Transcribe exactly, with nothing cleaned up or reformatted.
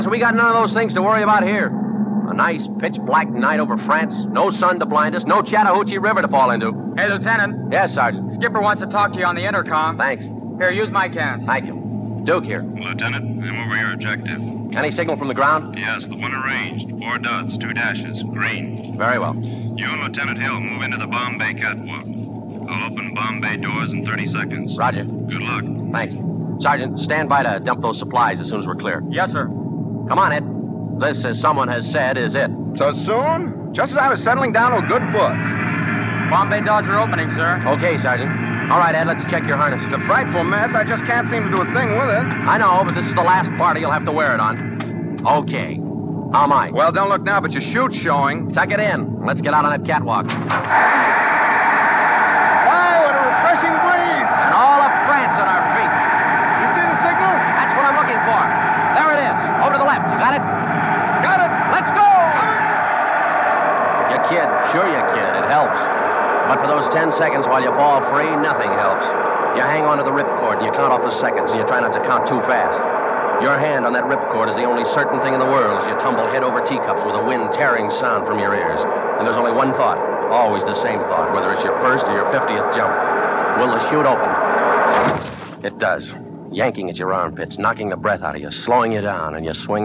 So we got none of those things to worry about here. A nice pitch-black night over France, no sun to blind us, no Chattahoochee River to fall into. Hey, Lieutenant. Yes, Sergeant. Skipper wants to talk to you on the intercom. Thanks. Here, use my cans. Thank you. Duke here. Lieutenant, I'm over your objective. Any signal from the ground? Yes, the one arranged. Four dots, two dashes, green. Very well. You and Lieutenant Hill move into the Bombay catwalk. I'll open Bombay doors in thirty seconds. Roger. Good luck. Thanks. Sergeant, stand by to dump those supplies as soon as we're clear. Yes, sir. Come on, Ed. This, as someone has said, is it. So soon? Just as I was settling down to a good book. Bombay doors are opening, sir. Okay, Sergeant. All right, Ed, let's check your harness. It's a frightful mess. I just can't seem to do a thing with it. I know, but this is the last party you'll have to wear it on. Okay. How am I? Well, don't look now, but your chute's showing. Tuck it in. Let's get out on that catwalk. Wow, what a refreshing breeze. And all of France at our feet. You see the signal? That's what I'm looking for. There it is. Over to the left. You got it? Got it. Let's go! You kid. Sure you kid. It helps. But for those ten seconds while you fall free, nothing helps. You hang on to the ripcord and you count off the seconds and you try not to count too fast. Your hand on that ripcord is the only certain thing in the world as you tumble head over teacups with a wind tearing sound from your ears. And there's only one thought. Always the same thought, whether it's your first or your fiftieth jump. Will the chute open? It does. Yanking at your armpits, knocking the breath out of you, slowing you down, and you swing